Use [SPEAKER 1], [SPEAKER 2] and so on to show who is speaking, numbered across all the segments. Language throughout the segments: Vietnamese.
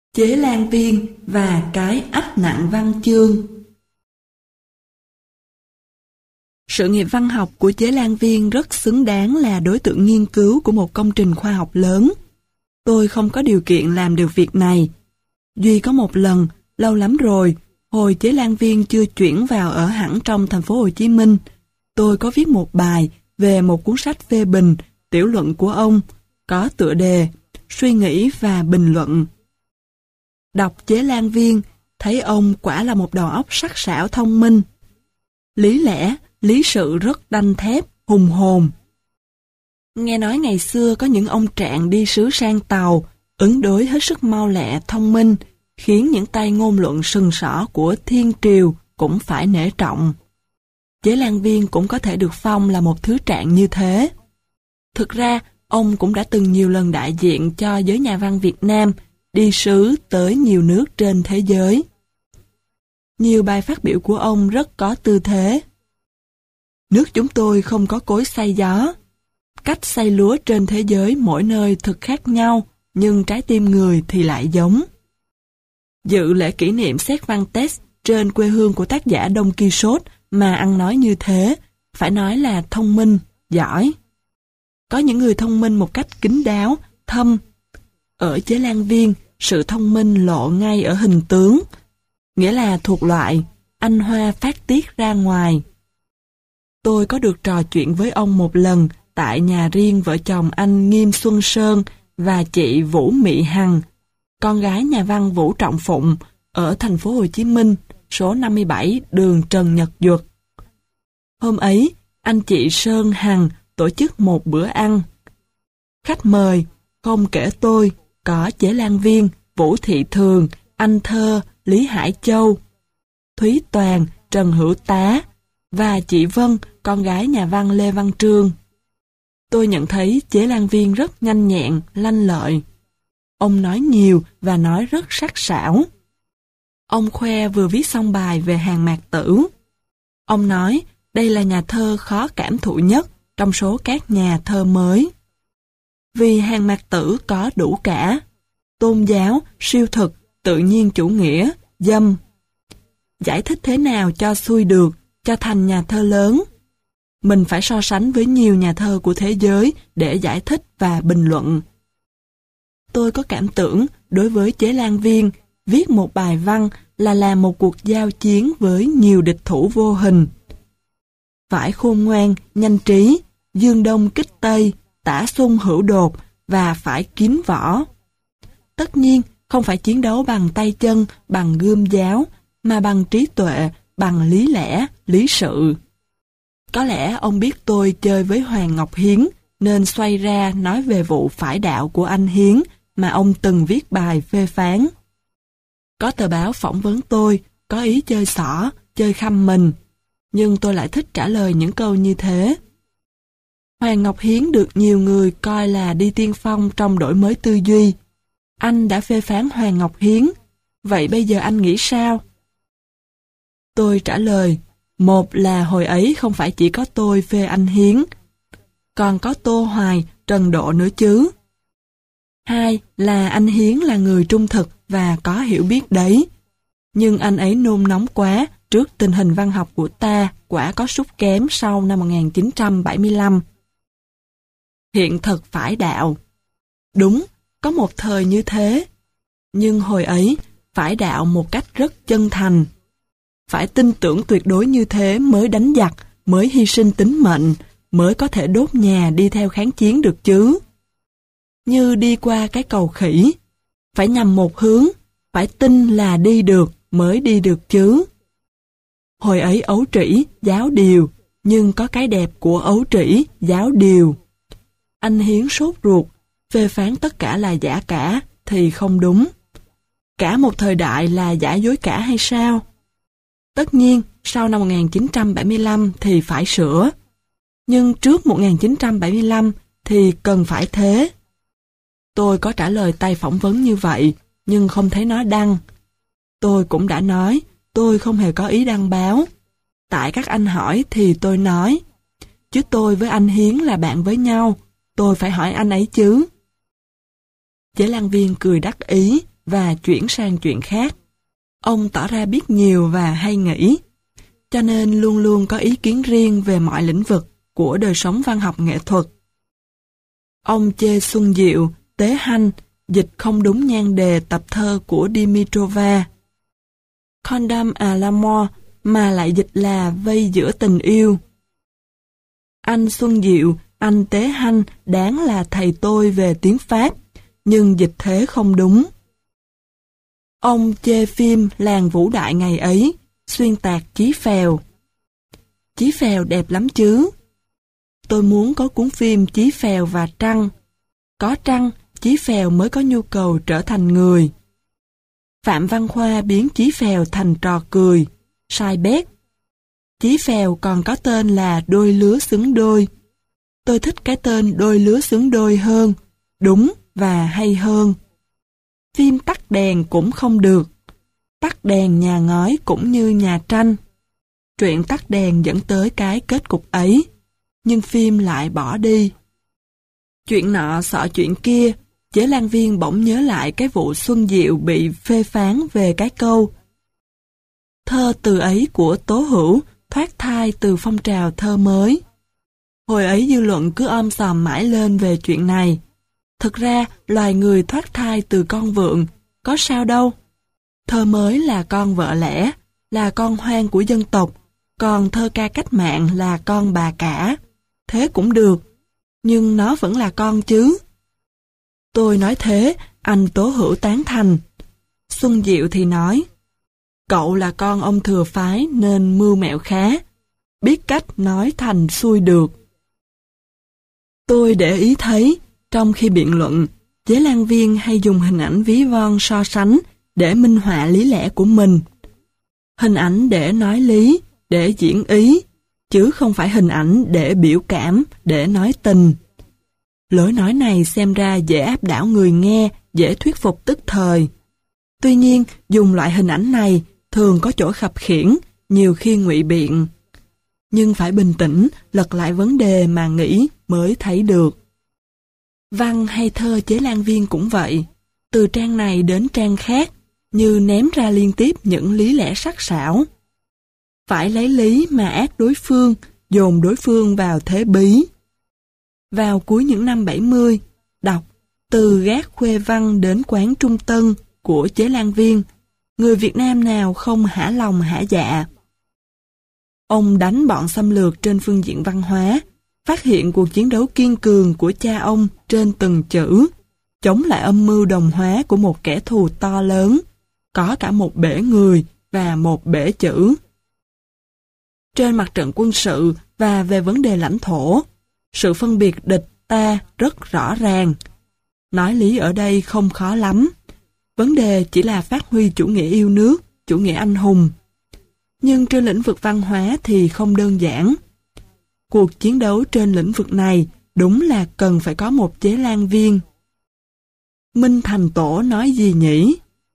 [SPEAKER 1] Chế Lan Viên và cái ách nặng văn chương. Sự nghiệp văn học của Chế Lan Viên rất xứng đáng là đối tượng nghiên cứu của một công trình khoa học lớn. Tôi không có điều kiện làm được việc này. Duy có một lần, lâu lắm rồi, hồi Chế Lan Viên chưa chuyển vào ở hẳn trong thành phố Hồ Chí Minh, tôi có viết một bài về một cuốn sách phê bình, tiểu luận của ông, có tựa đề Suy nghĩ và bình luận. Đọc Chế Lan Viên, thấy ông quả là một đầu óc sắc sảo thông minh. Lý lẽ, lý sự rất đanh thép, hùng hồn. Nghe nói ngày xưa có những ông trạng đi sứ sang tàu, ứng đối hết sức mau lẹ, thông minh, khiến những tay ngôn luận sừng sỏ của thiên triều cũng phải nể trọng. Chế Lan Viên cũng có thể được phong là một thứ trạng như thế. Thực ra, ông cũng đã từng nhiều lần đại diện cho giới nhà văn Việt Nam, đi sứ tới nhiều nước trên thế giới. Nhiều bài phát biểu của ông rất có tư thế. Nước chúng tôi không có cối xay gió. Cách xay lúa trên thế giới mỗi nơi thực khác nhau, nhưng trái tim người thì lại giống. Dự lễ kỷ niệm Cervantes trên quê hương của tác giả Don Quixote mà ăn nói như thế, phải nói là thông minh, giỏi. Có những người thông minh một cách kín đáo, thâm. Ở Chế Lan Viên, sự thông minh lộ ngay ở hình tướng, nghĩa là thuộc loại anh hoa phát tiết ra ngoài. Tôi có được trò chuyện với ông một lần tại nhà riêng vợ chồng anh Nghiêm Xuân Sơn và chị Vũ Mị Hằng, con gái nhà văn Vũ Trọng Phụng, ở thành phố Hồ Chí Minh, số 57 đường Trần Nhật Duật. Hôm ấy, anh chị Sơn Hằng tổ chức một bữa ăn. Khách mời, không kể tôi, có Chế Lan Viên, Vũ Thị Thường, Anh Thơ, Lý Hải Châu, Thúy Toàn, Trần Hữu Tá và chị Vân, con gái nhà văn Lê Văn Trương. Tôi nhận thấy Chế Lan Viên rất nhanh nhẹn, lanh lợi. Ông nói nhiều và nói rất sắc sảo. Ông khoe vừa viết xong bài về Hàn Mạc Tử. Ông nói đây là nhà thơ khó cảm thụ nhất trong số các nhà thơ mới. Vì Hàn Mạc Tử có đủ cả: tôn giáo, siêu thực, tự nhiên chủ nghĩa, dâm. Giải thích thế nào cho xuôi được, cho thành nhà thơ lớn? Mình phải so sánh với nhiều nhà thơ của thế giới để giải thích và bình luận. Tôi có cảm tưởng đối với Chế Lan Viên, viết một bài văn là làm một cuộc giao chiến với nhiều địch thủ vô hình. Phải khôn ngoan, nhanh trí, dương đông kích tây, tả xung hữu đột và phải kín võ. Tất nhiên, không phải chiến đấu bằng tay chân, bằng gươm giáo, mà bằng trí tuệ, bằng lý lẽ, lý sự. Có lẽ ông biết tôi chơi với Hoàng Ngọc Hiến, nên xoay ra nói về vụ phải đạo của anh Hiến mà ông từng viết bài phê phán. Có tờ báo phỏng vấn tôi, có ý chơi xỏ, chơi khăm mình, nhưng tôi lại thích trả lời những câu như thế. Hoàng Ngọc Hiến được nhiều người coi là đi tiên phong trong đổi mới tư duy. Anh đã phê phán Hoàng Ngọc Hiến, vậy bây giờ anh nghĩ sao? Tôi trả lời, một là hồi ấy không phải chỉ có tôi phê anh Hiến, còn có Tô Hoài, Trần Độ nữa chứ. Hai là anh Hiến là người trung thực và có hiểu biết đấy, nhưng anh ấy nôn nóng quá trước tình hình văn học của ta quả có sút kém sau năm 1975. Hiện thực phải đạo. Đúng, có một thời như thế, nhưng hồi ấy phải đạo một cách rất chân thành. Phải tin tưởng tuyệt đối như thế mới đánh giặc, mới hy sinh tính mệnh, mới có thể đốt nhà đi theo kháng chiến được chứ. Như đi qua cái cầu khỉ, phải nhằm một hướng, phải tin là đi được mới đi được chứ. Hồi ấy ấu trĩ, giáo điều, nhưng có cái đẹp của ấu trĩ, giáo điều. Anh Hiến sốt ruột, phê phán tất cả là giả cả, thì không đúng. Cả một thời đại là giả dối cả hay sao? Tất nhiên, sau năm 1975 thì phải sửa. Nhưng trước 1975 thì cần phải thế. Tôi có trả lời tay phỏng vấn như vậy, nhưng không thấy nó đăng. Tôi cũng đã nói, tôi không hề có ý đăng báo. Tại các anh hỏi thì tôi nói, chứ tôi với anh Hiến là bạn với nhau, tôi phải hỏi anh ấy chứ. Chế Lan Viên cười đắc ý, và chuyển sang chuyện khác. Ông tỏ ra biết nhiều và hay nghĩ, cho nên luôn luôn có ý kiến riêng về mọi lĩnh vực của đời sống văn học nghệ thuật. Ông chê Xuân Diệu, Tế Hanh, dịch không đúng nhan đề tập thơ của Dimitrova. Condamn à l'amour mà lại dịch là vây giữa tình yêu. Anh Xuân Diệu, anh Tế Hanh đáng là thầy tôi về tiếng Pháp, nhưng dịch thế không đúng. Ông chê phim Làng Vũ Đại ngày ấy, xuyên tạc Chí Phèo. Chí Phèo đẹp lắm chứ. Tôi muốn có cuốn phim Chí Phèo và Trăng. Có Trăng, Chí Phèo mới có nhu cầu trở thành người. Phạm Văn Khoa biến Chí Phèo thành trò cười, sai bét. Chí Phèo còn có tên là Đôi Lứa Xứng Đôi. Tôi thích cái tên Đôi Lứa Xứng Đôi hơn, đúng và hay hơn. Phim Tắt Đèn cũng không được. Tắt đèn nhà ngói cũng như nhà tranh. Truyện Tắt Đèn dẫn tới cái kết cục ấy, nhưng phim lại bỏ đi. Chuyện nọ xọ chuyện kia, Chế Lan Viên bỗng nhớ lại cái vụ Xuân Diệu bị phê phán về cái câu thơ từ ấy của Tố Hữu thoát thai từ phong trào thơ mới. Hồi ấy dư luận cứ om sòm mãi lên về chuyện này. Thực ra, loài người thoát thai từ con vượn, có sao đâu. Thơ mới là con vợ lẽ, là con hoang của dân tộc, còn thơ ca cách mạng là con bà cả. Thế cũng được, nhưng nó vẫn là con chứ. Tôi nói thế, anh Tố Hữu tán thành. Xuân Diệu thì nói, cậu là con ông thừa phái nên mưu mẹo khá, biết cách nói thành xuôi được. Tôi để ý thấy, trong khi biện luận, Chế Lan Viên hay dùng hình ảnh ví von so sánh để minh họa lý lẽ của mình. Hình ảnh để nói lý, để diễn ý, chứ không phải hình ảnh để biểu cảm, để nói tình. Lối nói này xem ra dễ áp đảo người nghe, dễ thuyết phục tức thời. Tuy nhiên, dùng loại hình ảnh này thường có chỗ khập khiễng, nhiều khi ngụy biện. Nhưng phải bình tĩnh, lật lại vấn đề mà nghĩ mới thấy được. Văn hay thơ Chế Lan Viên cũng vậy, từ trang này đến trang khác, như ném ra liên tiếp những lý lẽ sắc sảo. Phải lấy lý mà ác đối phương, dồn đối phương vào thế bí. Vào cuối những năm 70, đọc Từ Gác Khuê Văn đến Quán Trung Tân của Chế Lan Viên, người Việt Nam nào không hả lòng hả dạ. Ông đánh bọn xâm lược trên phương diện văn hóa, phát hiện cuộc chiến đấu kiên cường của cha ông trên từng chữ, chống lại âm mưu đồng hóa của một kẻ thù to lớn, có cả một bể người và một bể chữ. Trên mặt trận quân sự và về vấn đề lãnh thổ, sự phân biệt địch ta rất rõ ràng. Nói lý ở đây không khó lắm. Vấn đề chỉ là phát huy chủ nghĩa yêu nước, chủ nghĩa anh hùng. Nhưng trên lĩnh vực văn hóa thì không đơn giản. Cuộc chiến đấu trên lĩnh vực này đúng là cần phải có một Chế Lan Viên. Minh Thành Tổ nói gì nhỉ?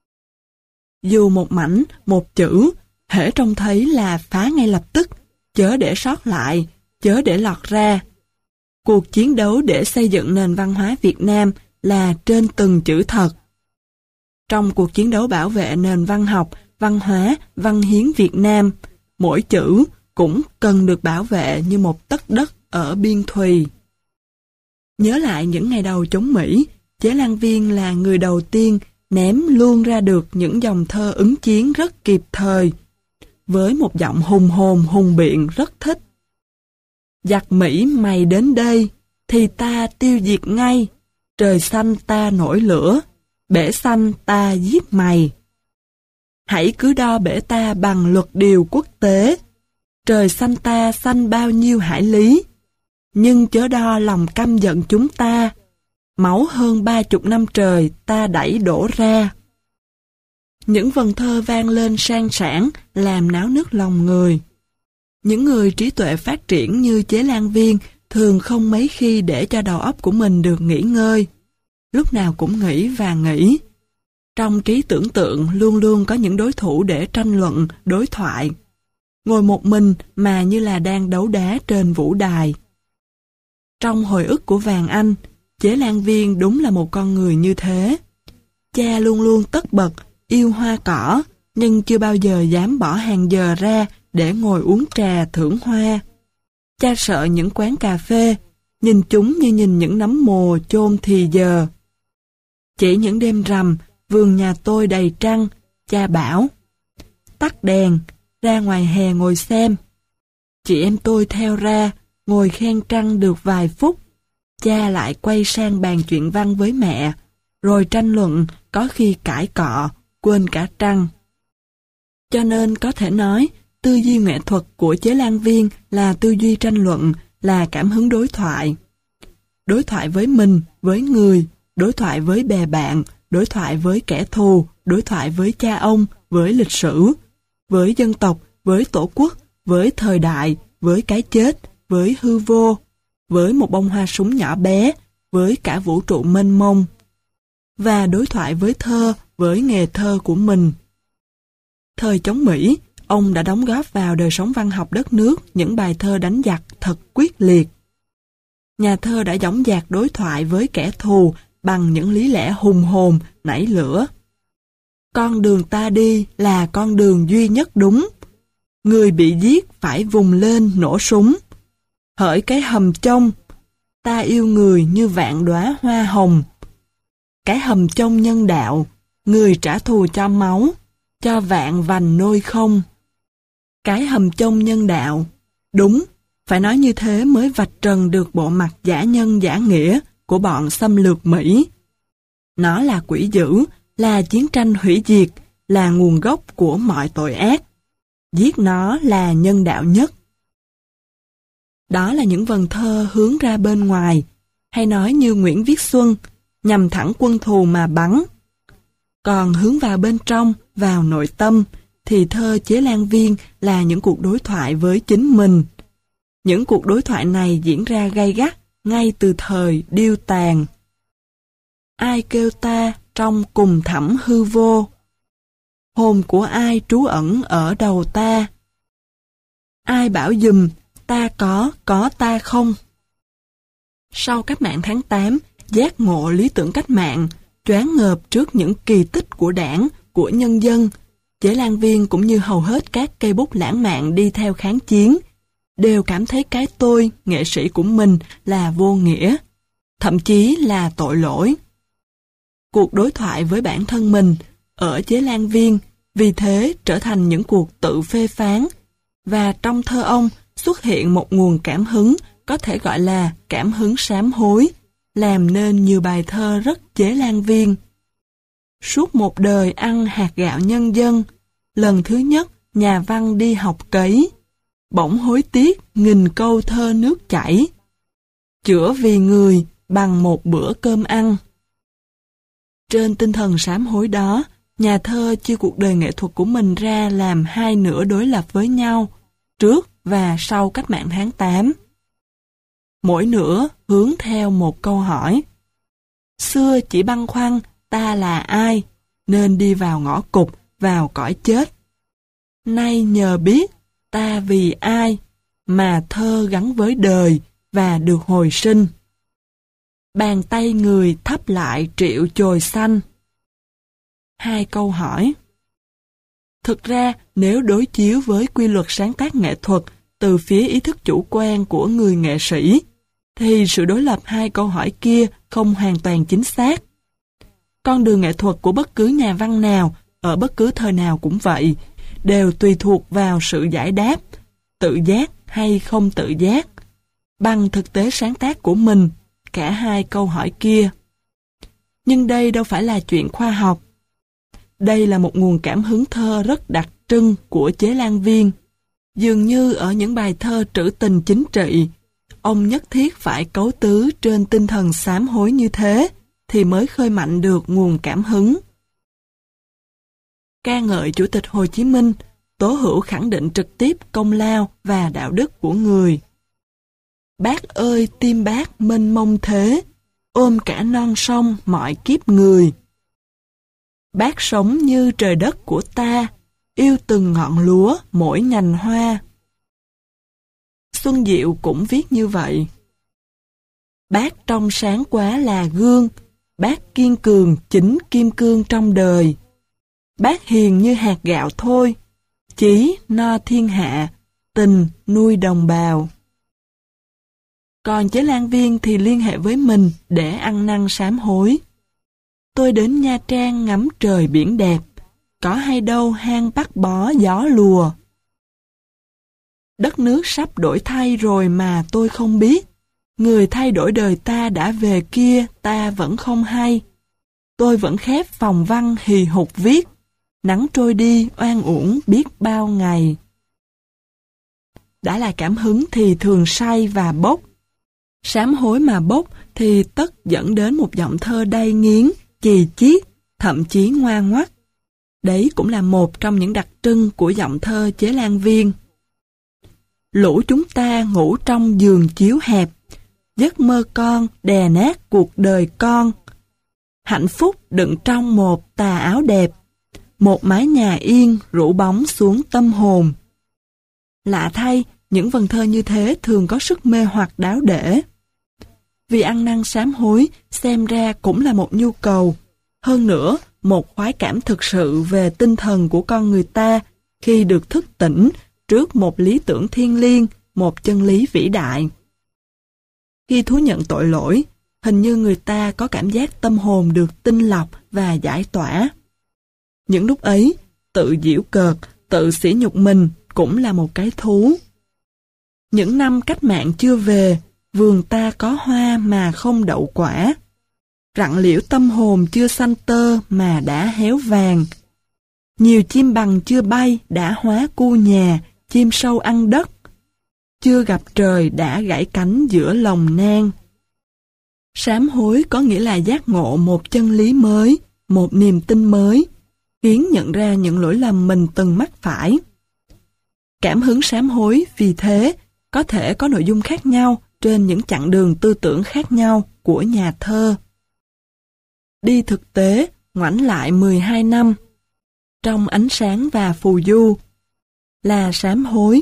[SPEAKER 1] Dù một mảnh, một chữ, hễ trông thấy là phá ngay lập tức, chớ để sót lại, chớ để lọt ra. Cuộc chiến đấu để xây dựng nền văn hóa Việt Nam là trên từng chữ thật. Trong cuộc chiến đấu bảo vệ nền văn học, văn hóa, văn hiến Việt Nam, mỗi chữ cũng cần được bảo vệ như một tấc đất ở biên thùy. Nhớ lại những ngày đầu chống Mỹ, Chế Lan Viên là người đầu tiên ném luôn ra được những dòng thơ ứng chiến rất kịp thời, với một giọng hùng hồn hùng biện rất thích. Giặc Mỹ mày đến đây, thì ta tiêu diệt ngay, trời xanh ta nổi lửa, bể xanh ta giết mày. Hãy cứ đo bể ta bằng luật điều quốc tế, trời xanh ta xanh bao nhiêu hải lý, nhưng chớ đo lòng căm giận chúng ta, máu hơn 30 năm trời ta đẩy đổ ra. Những vần thơ vang lên sang sảng, làm náo nức lòng người. Những người trí tuệ phát triển như Chế Lan Viên thường không mấy khi để cho đầu óc của mình được nghỉ ngơi. Lúc nào cũng nghĩ và nghĩ. Trong trí tưởng tượng luôn luôn có những đối thủ để tranh luận, đối thoại. Ngồi một mình mà như là đang đấu đá trên vũ đài. Trong hồi ức của Vàng Anh, Chế Lan Viên đúng là một con người như thế. Cha luôn luôn tất bật, yêu hoa cỏ, nhưng chưa bao giờ dám bỏ hàng giờ ra để ngồi uống trà thưởng hoa. Cha sợ những quán cà phê, nhìn chúng như nhìn những nấm mồ chôn thì giờ. Chỉ những đêm rằm, vườn nhà tôi đầy trăng, cha bảo: tắt đèn, ra ngoài hè ngồi xem. Chị em tôi theo ra, ngồi khen trăng được vài phút. Cha lại quay sang bàn chuyện văn với mẹ, rồi tranh luận, có khi cãi cọ, quên cả trăng. Cho nên có thể nói, tư duy nghệ thuật của Chế Lan Viên là tư duy tranh luận, là cảm hứng đối thoại. Đối thoại với mình, với người, đối thoại với bè bạn, đối thoại với kẻ thù, đối thoại với cha ông, với lịch sử, với dân tộc, với tổ quốc, với thời đại, với cái chết, với hư vô, với một bông hoa súng nhỏ bé, với cả vũ trụ mênh mông. Và đối thoại với thơ, với nghề thơ của mình. Thời chống Mỹ, ông đã đóng góp vào đời sống văn học đất nước những bài thơ đánh giặc thật quyết liệt. Nhà thơ đã dõng dạc đối thoại với kẻ thù bằng những lý lẽ hùng hồn, nảy lửa. Con đường ta đi là con đường duy nhất đúng. Người bị giết phải vùng lên nổ súng. Hỡi cái hầm trông, ta yêu người như vạn đóa hoa hồng. Cái hầm trông nhân đạo, người trả thù cho máu, cho vạn vành nôi không. Cái hầm trông nhân đạo, đúng, phải nói như thế mới vạch trần được bộ mặt giả nhân giả nghĩa của bọn xâm lược Mỹ. Nó là quỷ dữ, là chiến tranh hủy diệt, là nguồn gốc của mọi tội ác. Giết nó là nhân đạo nhất. Đó là những vần thơ hướng ra bên ngoài, hay nói như Nguyễn Viết Xuân, nhằm thẳng quân thù mà bắn. Còn hướng vào bên trong, vào nội tâm, thì thơ Chế Lan Viên là những cuộc đối thoại với chính mình. Những cuộc đối thoại này diễn ra gay gắt ngay từ thời điêu tàn. Ai kêu ta trong cùng thẳm hư vô? Hồn của ai trú ẩn ở đầu ta? Ai bảo dùm ta có ta không? Sau cách mạng tháng 8, giác ngộ lý tưởng cách mạng, choáng ngợp trước những kỳ tích của đảng, của nhân dân, Chế Lan Viên cũng như hầu hết các cây bút lãng mạn đi theo kháng chiến, đều cảm thấy cái tôi, nghệ sĩ của mình là vô nghĩa, thậm chí là tội lỗi. Cuộc đối thoại với bản thân mình ở Chế Lan Viên vì thế trở thành những cuộc tự phê phán, và trong thơ ông xuất hiện một nguồn cảm hứng có thể gọi là cảm hứng sám hối, làm nên nhiều bài thơ rất Chế Lan Viên. Suốt một đời ăn hạt gạo nhân dân, lần thứ nhất nhà văn đi học cấy, bỗng hối tiếc nghìn câu thơ nước chảy, chữa vì người bằng một bữa cơm ăn. Trên tinh thần sám hối đó, nhà thơ chia cuộc đời nghệ thuật của mình ra làm hai nửa đối lập với nhau, trước và sau cách mạng tháng 8. Mỗi nửa hướng theo một câu hỏi. Xưa chỉ băn khoăn ta là ai, nên đi vào ngõ cụt, vào cõi chết. Nay nhờ biết ta vì ai, mà thơ gắn với đời và được hồi sinh. Bàn tay người thắp lại triệu chồi xanh. Hai câu hỏi. Thực ra, nếu đối chiếu với quy luật sáng tác nghệ thuật từ phía ý thức chủ quan của người nghệ sĩ, thì sự đối lập hai câu hỏi kia không hoàn toàn chính xác. Con đường nghệ thuật của bất cứ nhà văn nào, ở bất cứ thời nào cũng vậy, đều tùy thuộc vào sự giải đáp, tự giác hay không tự giác, bằng thực tế sáng tác của mình, cả hai câu hỏi kia. Nhưng đây đâu phải là chuyện khoa học. Đây là một nguồn cảm hứng thơ rất đặc trưng của Chế Lan Viên. Dường như ở những bài thơ trữ tình chính trị, ông nhất thiết phải cấu tứ trên tinh thần sám hối như thế, thì mới khơi mạnh được nguồn cảm hứng. Ca ngợi Chủ tịch Hồ Chí Minh, Tố Hữu khẳng định trực tiếp công lao và đạo đức của người. Bác ơi tim bác mênh mông thế, ôm cả non sông mọi kiếp người. Bác sống như trời đất của ta, yêu từng ngọn lúa mỗi nhành hoa. Xuân Diệu cũng viết như vậy. Bác trong sáng quá là gương, bác kiên cường chính kim cương trong đời. Bác hiền như hạt gạo thôi, chí no thiên hạ, tình nuôi đồng bào. Còn chế Lan Viên thì liên hệ với mình để ăn năn sám hối. Tôi đến Nha Trang ngắm trời biển đẹp, có hay đâu hang bắt bó gió lùa. Đất nước sắp đổi thay rồi mà tôi không biết. Người thay đổi đời ta đã về kia, ta vẫn không hay. Tôi vẫn khép phòng văn hì hục viết. Nắng trôi đi oan uổng biết bao ngày. Đã là cảm hứng thì thường say và bốc. Sám hối mà bốc thì tất dẫn đến một giọng thơ đay nghiến, chì chiết, thậm chí ngoa ngoắt. Đấy cũng là một trong những đặc trưng của giọng thơ Chế Lan Viên. Lũ chúng ta ngủ trong giường chiếu hẹp, giấc mơ con đè nát cuộc đời con. Hạnh phúc đựng trong một tà áo đẹp, một mái nhà yên rủ bóng xuống tâm hồn. Lạ thay, những vần thơ như thế thường có sức mê hoặc đáo để. Vì ăn năn sám hối xem ra cũng là một nhu cầu, hơn nữa một khoái cảm thực sự về tinh thần của con người ta khi được thức tỉnh trước một lý tưởng thiêng liêng, một chân lý vĩ đại. Khi thú nhận tội lỗi, hình như người ta có cảm giác tâm hồn được tinh lọc và giải tỏa. Những lúc ấy, tự giễu cợt, tự sỉ nhục mình cũng là một cái thú. Những năm cách mạng chưa về, vườn ta có hoa mà không đậu quả. Rặng liễu tâm hồn chưa xanh tơ mà đã héo vàng. Nhiều chim bằng chưa bay đã hóa cu nhà, chim sâu ăn đất. Chưa gặp trời đã gãy cánh giữa lòng nang. Sám hối có nghĩa là giác ngộ một chân lý mới, một niềm tin mới, khiến nhận ra những lỗi lầm mình từng mắc phải. Cảm hứng sám hối vì thế có thể có nội dung khác nhau trên những chặng đường tư tưởng khác nhau của nhà thơ. Đi thực tế, ngoảnh lại 12 năm, trong ánh sáng và phù du, là sám hối.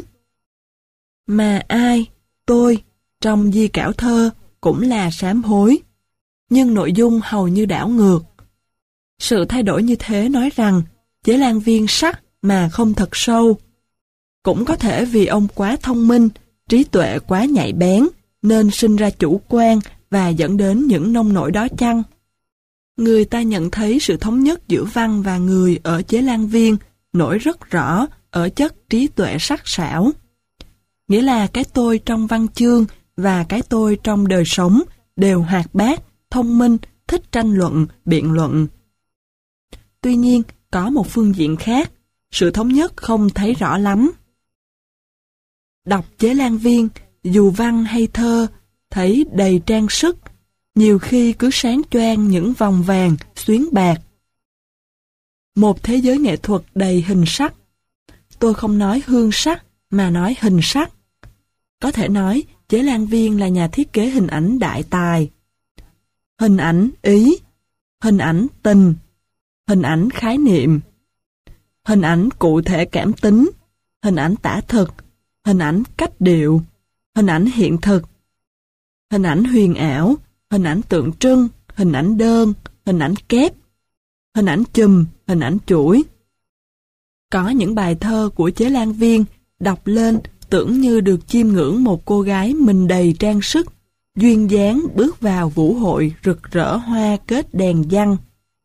[SPEAKER 1] Mà ai, tôi, trong di cảo thơ cũng là sám hối, nhưng nội dung hầu như đảo ngược. Sự thay đổi như thế nói rằng Chế Lan Viên sắc mà không thật sâu. Cũng có thể vì ông quá thông minh, trí tuệ quá nhạy bén, nên sinh ra chủ quan và dẫn đến những nông nổi đó chăng? Người ta nhận thấy sự thống nhất giữa văn và người ở Chế Lan Viên nổi rất rõ ở chất trí tuệ sắc sảo. Nghĩa là cái tôi trong văn chương và cái tôi trong đời sống đều hoạt bát, thông minh, thích tranh luận, biện luận. Tuy nhiên, có một phương diện khác, sự thống nhất không thấy rõ lắm. Đọc Chế Lan Viên, dù văn hay thơ, thấy đầy trang sức, nhiều khi cứ sáng choang những vòng vàng, xuyến bạc. Một thế giới nghệ thuật đầy hình sắc. Tôi không nói hương sắc, mà nói hình sắc. Có thể nói, Chế Lan Viên là nhà thiết kế hình ảnh đại tài. Hình ảnh ý, hình ảnh tình, hình ảnh khái niệm, hình ảnh cụ thể cảm tính, hình ảnh tả thực, hình ảnh cách điệu, hình ảnh hiện thực, hình ảnh huyền ảo, hình ảnh tượng trưng, hình ảnh đơn, hình ảnh kép, hình ảnh chùm, hình ảnh chuỗi. Có những bài thơ của Chế Lan Viên đọc lên tưởng như được chiêm ngưỡng một cô gái mình đầy trang sức, duyên dáng bước vào vũ hội rực rỡ hoa kết đèn giăng.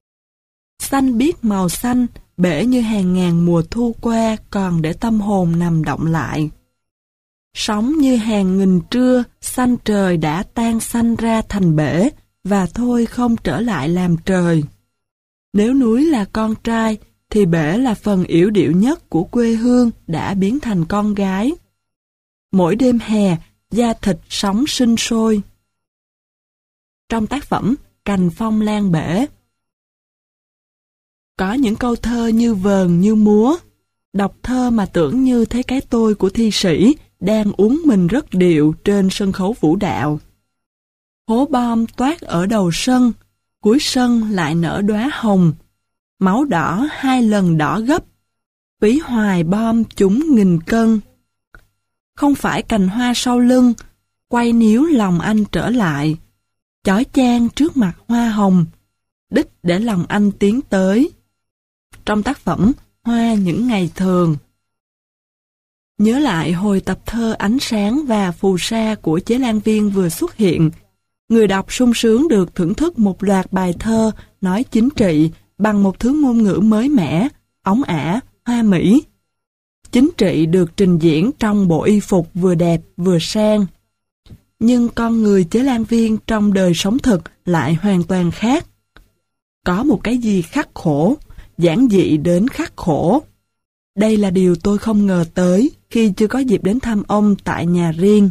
[SPEAKER 1] Xanh biếc màu xanh, bể như hàng ngàn mùa thu qua còn để tâm hồn nằm động lại. Sóng như hàng nghìn trưa, xanh trời đã tan xanh ra thành bể, và thôi không trở lại làm trời. Nếu núi là con trai, thì bể là phần yểu điệu nhất của quê hương đã biến thành con gái. Mỗi đêm hè, da thịt sống sinh sôi. Trong tác phẩm Cành phong lan bể, có những câu thơ như vờn như múa. Đọc thơ mà tưởng như thấy cái tôi của thi sĩ đang uống mình rất điệu trên sân khấu vũ đạo. Hố bom toát ở đầu sân, cuối sân lại nở đóa hồng. Máu đỏ 2 lần đỏ gấp, phí hoài bom chúng nghìn cân. Không phải cành hoa sau lưng, quay níu lòng anh trở lại. Chói chang trước mặt hoa hồng, đích để lòng anh tiến tới. Trong tác phẩm Hoa những ngày thường. Nhớ lại hồi tập thơ Ánh sáng và Phù sa của Chế Lan Viên vừa xuất hiện, người đọc sung sướng được thưởng thức một loạt bài thơ nói chính trị bằng một thứ ngôn ngữ mới mẻ, óng ả, hoa mỹ. Chính trị được trình diễn trong bộ y phục vừa đẹp vừa sang. Nhưng con người Chế Lan Viên trong đời sống thực lại hoàn toàn khác. Có một cái gì khắc khổ, giản dị đến khắc khổ. Đây là điều tôi không ngờ tới khi chưa có dịp đến thăm ông tại nhà riêng.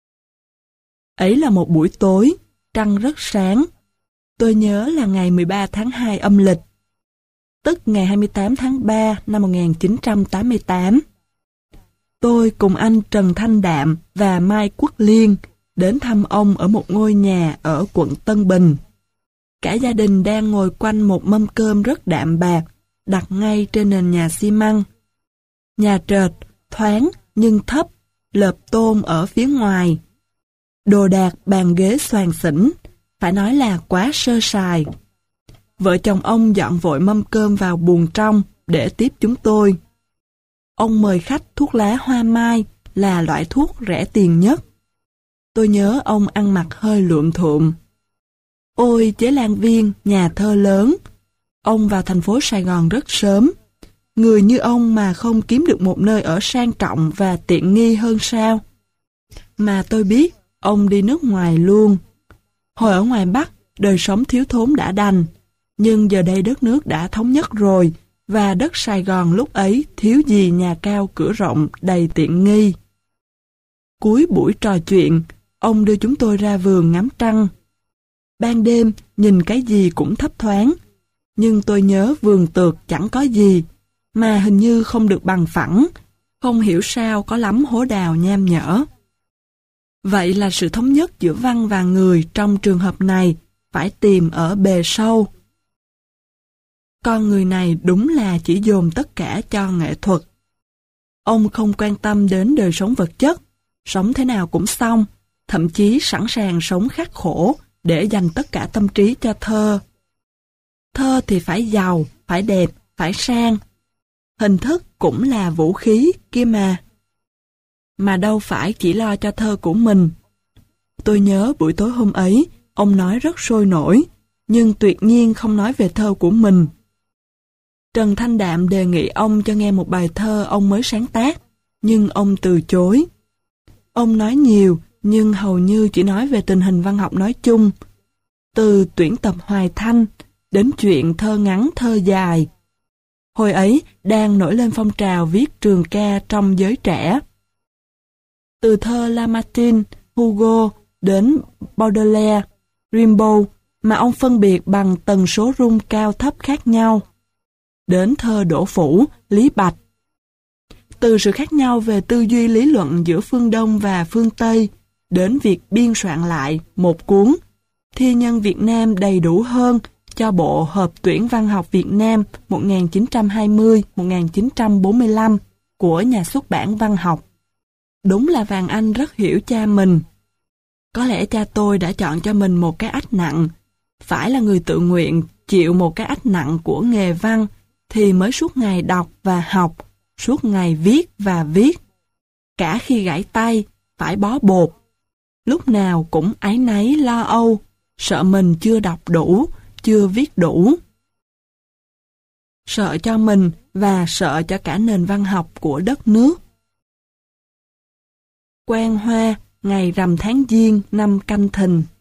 [SPEAKER 1] Ấy là một buổi tối, trăng rất sáng. Tôi nhớ là ngày 13 tháng 2 âm lịch, tức ngày 28 tháng 3 năm 1988. Tôi cùng anh Trần Thanh Đạm và Mai Quốc Liên đến thăm ông ở một ngôi nhà ở quận Tân Bình. Cả gia đình đang ngồi quanh một mâm cơm rất đạm bạc, đặt ngay trên nền nhà xi măng. Nhà trệt, thoáng nhưng thấp, lợp tôn ở phía ngoài. Đồ đạc bàn ghế xoàng xỉnh, phải nói là quá sơ sài. Vợ chồng ông dọn vội mâm cơm vào buồng trong để tiếp chúng tôi. Ông mời khách thuốc lá hoa mai là loại thuốc rẻ tiền nhất. Tôi nhớ ông ăn mặc hơi luộm thuộm. Ôi Chế Lan Viên, nhà thơ lớn. Ông vào thành phố Sài Gòn rất sớm. Người như ông mà không kiếm được một nơi ở sang trọng và tiện nghi hơn sao? Mà tôi biết, ông đi nước ngoài luôn. Hồi ở ngoài Bắc, đời sống thiếu thốn đã đành. Nhưng giờ đây đất nước đã thống nhất rồi, và đất Sài Gòn lúc ấy thiếu gì nhà cao cửa rộng đầy tiện nghi. Cuối buổi trò chuyện, ông đưa chúng tôi ra vườn ngắm trăng. Ban đêm, nhìn cái gì cũng thấp thoáng. Nhưng tôi nhớ vườn tược chẳng có gì, mà hình như không được bằng phẳng, không hiểu sao có lắm hố đào nham nhở. Vậy là sự thống nhất giữa văn và người trong trường hợp này phải tìm ở bề sâu. Con người này đúng là chỉ dồn tất cả cho nghệ thuật. Ông không quan tâm đến đời sống vật chất, sống thế nào cũng xong, thậm chí sẵn sàng sống khắc khổ để dành tất cả tâm trí cho thơ. Thơ thì phải giàu, phải đẹp, phải sang. Hình thức cũng là vũ khí kia mà. Mà đâu phải chỉ lo cho thơ của mình. Tôi nhớ buổi tối hôm ấy, ông nói rất sôi nổi, nhưng tuyệt nhiên không nói về thơ của mình. Trần Thanh Đạm đề nghị ông cho nghe một bài thơ ông mới sáng tác, nhưng ông từ chối. Ông nói nhiều, nhưng hầu như chỉ nói về tình hình văn học nói chung, từ tuyển tập Hoài Thanh đến chuyện thơ ngắn thơ dài. Hồi ấy đang nổi lên phong trào viết trường ca trong giới trẻ. Từ thơ Lamartine, Hugo đến Baudelaire, Rimbaud mà ông phân biệt bằng tần số rung cao thấp khác nhau. Đến thơ Đỗ Phủ, Lý Bạch. Từ sự khác nhau về tư duy lý luận giữa phương Đông và phương Tây, đến việc biên soạn lại một cuốn Thi nhân Việt Nam đầy đủ hơn cho bộ Hợp tuyển văn học Việt Nam 1920-1945 của nhà xuất bản Văn học. Đúng là Vàng Anh rất hiểu cha mình. Có lẽ cha tôi đã chọn cho mình một cái ách nặng, phải là người tự nguyện chịu một cái ách nặng của nghề văn thì mới suốt ngày đọc và học, suốt ngày viết và viết. Cả khi gãy tay, phải bó bột. Lúc nào cũng áy náy lo âu, sợ mình chưa đọc đủ, chưa viết đủ. Sợ cho mình và sợ cho cả nền văn học của đất nước. Quan Hoa, ngày rằm tháng Giêng năm Canh Thìn.